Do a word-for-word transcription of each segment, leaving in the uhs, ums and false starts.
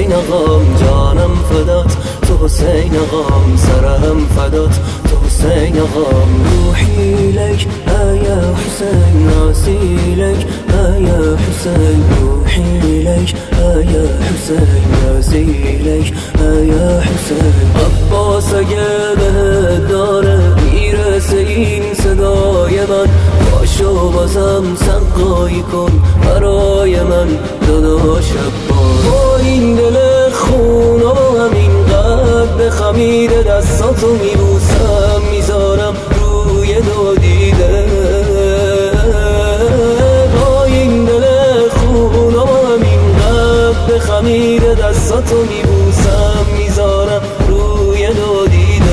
حسین آقام جانم فدات، تو حسین آقام سرم فدات، تو حسین آقام روحی لک یا حسین، راسي لك يا حسين، روحي لك يا حسين، راسي لك يا حسين. عباس اگه به داره میرسه این صدای من، باشو بازم سقایی کن برای من داداش عباس. با این دل خون و با همین قلب خمیده دستاتو میبوسم، میذارم روی دو دیده. با این دل خون و با همین قلب خمیده دستاتو میبوسم، میذارم روی دو دیده.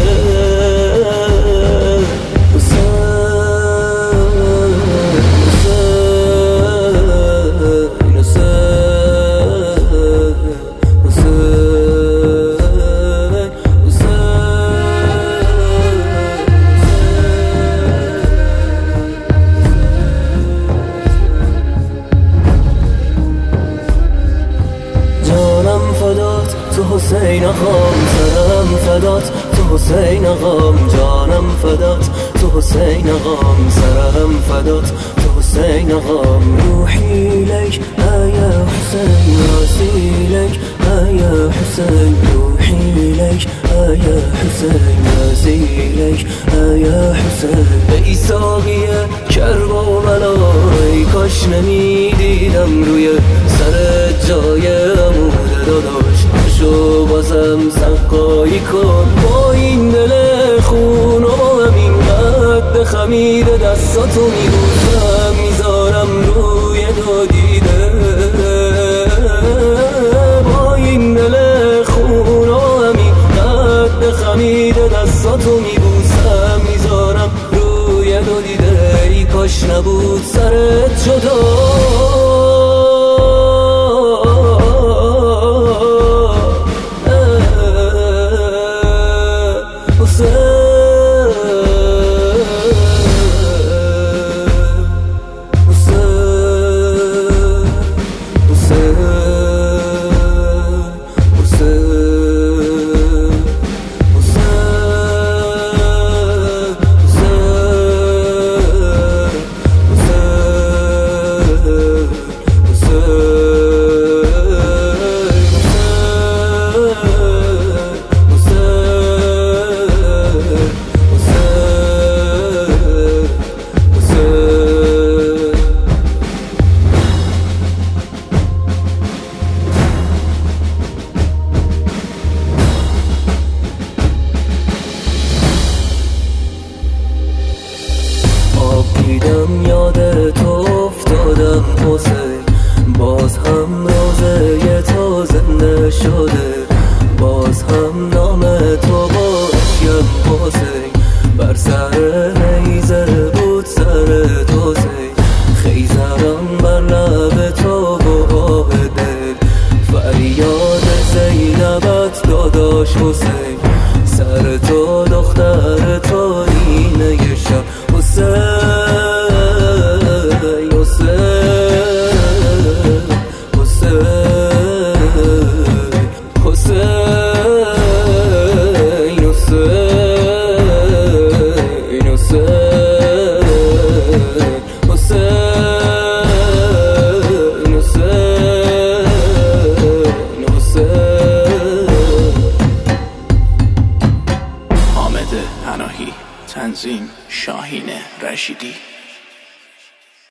تو حسین آقام سرم فدات، تو حسین آقام جانم فدات، تو حسین آقام سرم فدات، تو حسین آقام روحی لک یا حسین، راسي لك یا حسین، روحی لک یا حسین، راسي لك یا حسین. ای ساقی کربلا ای کاش نمیدیدم روی سر جای عمود داداش، شو بازم سقایی کن. با این دل خون و با همین قد خمیده دستاتو میبوسم، میذارم روی دو دیده. با این دل خون و با همین قد خمیده دستاتو میبوسم، میذارم روی دو دیده. ای کاش نبود سرت جدا، دیدم یاد تو افتادم حسین، باز هم روزه تو زنده شده، باز هم نام تو با اشیم حسین. بر سر نیزه بود سر تو زین، خیزرم بر لب تو و آه دل، فریاد زینبت داداش حسین. سر تو دختر تو اینه شب حسین، تنظیم شاهین رشیدی.